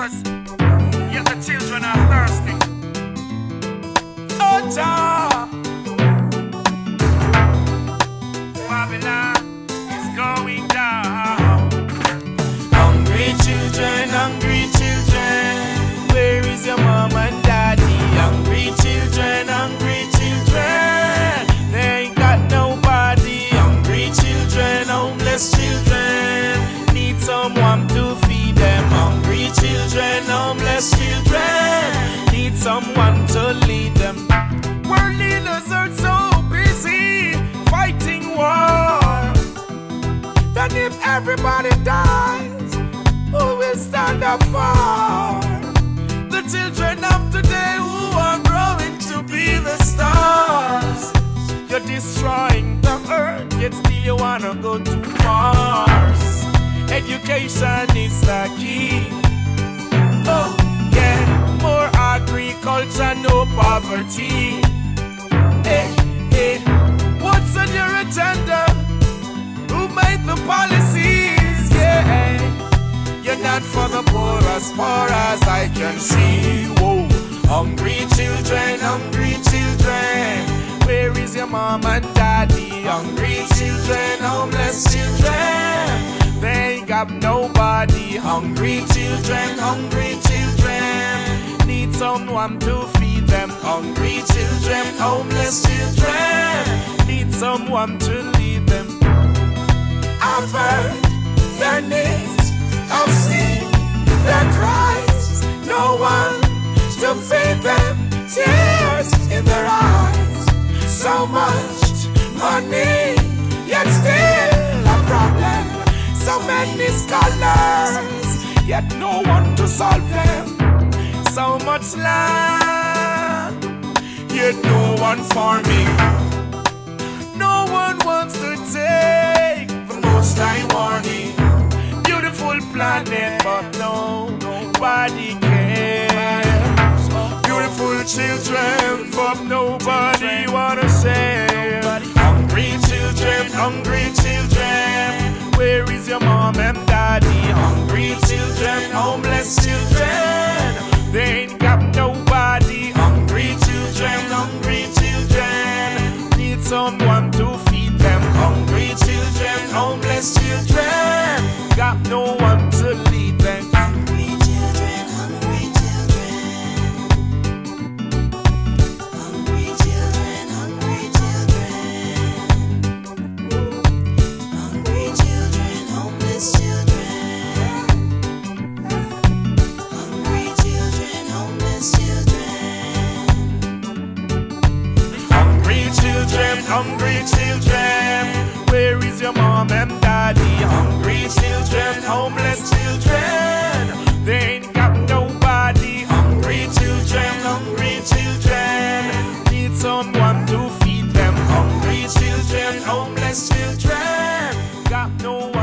rivers, yet the children are thirsty. Oh, Jah, Babylon is going down. Hungry children, where is your mom and daddy? Hungry children, they ain't got nobody. Hungry children, homeless children, need someone to feed them. Hungry children, homeless children, need someone to lead them. World leaders are so busy fighting war that if everybody dies, who will stand up for the children of today who are growing to be the stars? You're destroying the earth, yet still you wanna go to Mars. Education is the key. Oh yeah, more agriculture, no poverty. Hey, hey, what's on your agenda? Who made the policies? Yeah, you're not for the poor as far as I can see. Whoa, hungry children, where is your mom and daddy? Hungry children, homeless children, they ain't got nobody. Hungry children, need someone to feed them. Hungry children, homeless children, need someone to lead them. I've heard their names, I've seen their cries, no one to feed them, tears in their eyes. So much money, yet still a problem. So many scholars, yet no one to solve them. So much land, yet no one farming. No one wants to take the Most High warning. Beautiful planet, but nobody cares. Beautiful children, but nobody wanna save. Hungry children, where is your mom and daddy? Hungry children, homeless children, they ain't got nobody. Hungry children, need someone to feed them. Hungry children, homeless children, got no one to lead them. Hungry children, hungry children, hungry children, hungry children, hungry children, homeless children, hungry children, homeless children, hungry children, where is your mom and daddy? Hungry children, homeless children, they ain't got nobody. Hungry children, need someone to feed them. Hungry children, homeless children, got no one.